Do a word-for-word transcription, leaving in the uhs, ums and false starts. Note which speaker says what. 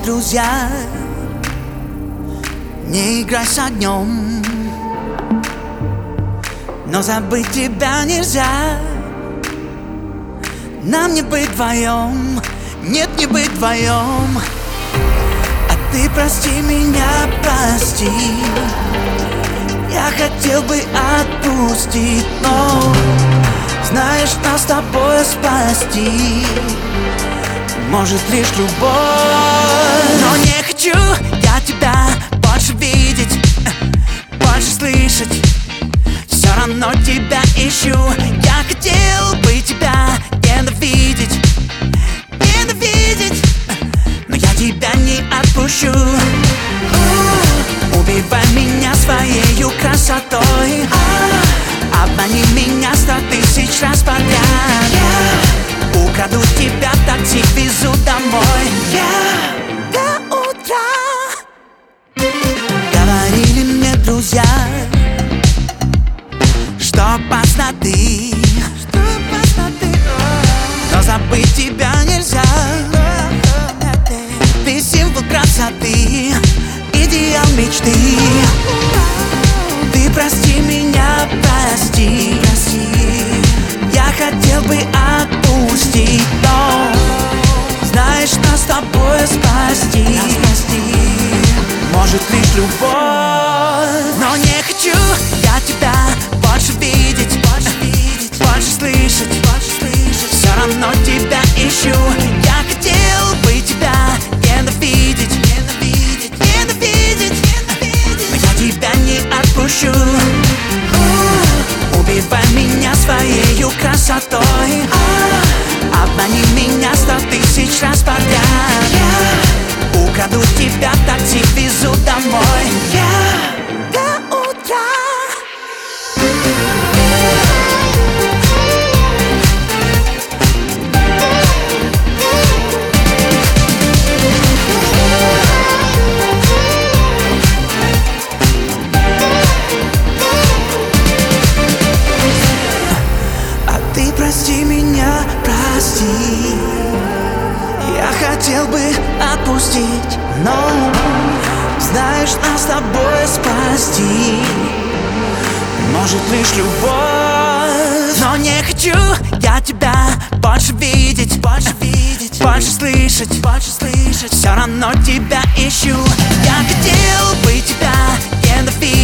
Speaker 1: друзья, не играй с огнем, но забыть тебя нельзя. Нам не быть вдвоем, нет, не быть вдвоем. А ты прости меня, прости. Я хотел бы отпустить, но знаешь, нас с тобой спасти может лишь любовь. Но не хочу я тебя больше видеть, больше слышать. Все равно тебя ищу. Я хотел бы тебя ненавидеть, ненавидеть, но я тебя не отпущу. Убивай меня своей красотой, обмани меня сто тысяч раз подряд. Я украду тебя в такси, везу домой. Я до утра. Говорили мне друзья, что опасно ты, что опасно ты, но забыть тебя нельзя. Ты символ красоты, идеал мечты. Ты прости меня, прости, прости. Я хотел бы отпустить, но знаешь, нас с тобой спасти, нас спасти может лишь любовь. Но не хочу я тебя больше видеть, больше видеть, больше слышать, больше слышать. Все равно тебя ищу. Я хотел бы тебя ненавидеть, ненавидеть, ненавидеть, ненавидеть, но я тебя не отпущу. Убивай меня своей красотой, обмани меня сто тысяч раз подряд. Я украду тебя в такси, везу домой. Я до утра. Прости меня, прости. Я хотел бы отпустить, но знаешь, нас с тобой спасти может лишь любовь. Но не хочу я тебя больше видеть, больше видеть, больше слышать, больше слышать. Все равно тебя ищу. Я хотел бы тебя ненавидеть,